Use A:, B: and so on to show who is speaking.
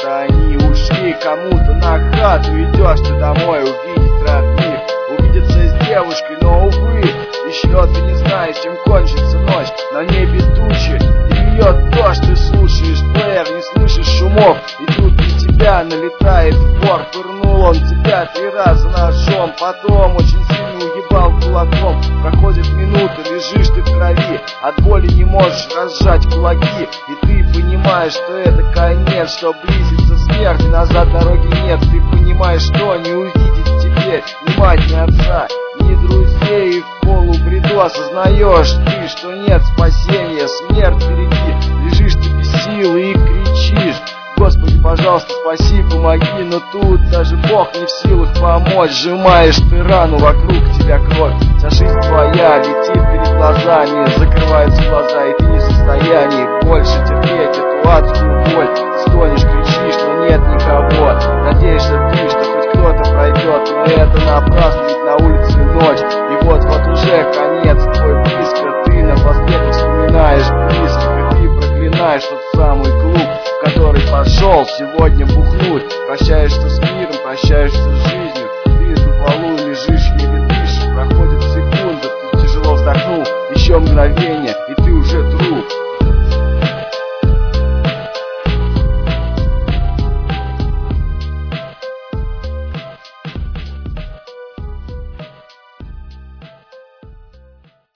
A: куда-то они ушли, кому-то на хату. Идешь ты домой увидеть родных, увидеться с девушкой, но, увы, еще ты не знаешь, чем кончится ночь. На небе тучи и льет дождь, ты слушаешь плеер, не слышишь шумов, и тут на тебя налетает вор. Пырнул он тебя 3 раза ножом, потом очень сильно уебал кулаком. Проходит минута, лежишь ты в крови, от боли не можешь разжать кулаки, и ты понимаешь, что это конец, что близится смерть, и назад дороги нет. Ты понимаешь, что не увидеть теперь ни мать, ни отца, ни друзей, и в полубреду осознаешь ты, что нет спасения, смерть впереди. Лежишь ты без сил и кричишь: Господи, пожалуйста, спаси, помоги. Но тут даже Бог не в силах помочь. Сжимаешь ты рану, вокруг тебя кровь, вся жизнь твоя летит перед глазами, закрываются глаза, и ты не в состоянии больше терпеть эту адскую боль. Стонешь, кричишь, но нет никого. Надеешься ты, что хоть кто-то пройдет, но это напрасно, ведь на улице ночь. И вот уже конец твой близко, ты напоследок вспоминаешь близких, и ты проклинаешь тот самый клуб, в который пошел сегодня бухнуть. Прощаешься с миром, прощаешься с жизнью, ты на полу лежишь, еле дышишь. Проходит секунда, ты тяжело вздохнул, еще мгновение, и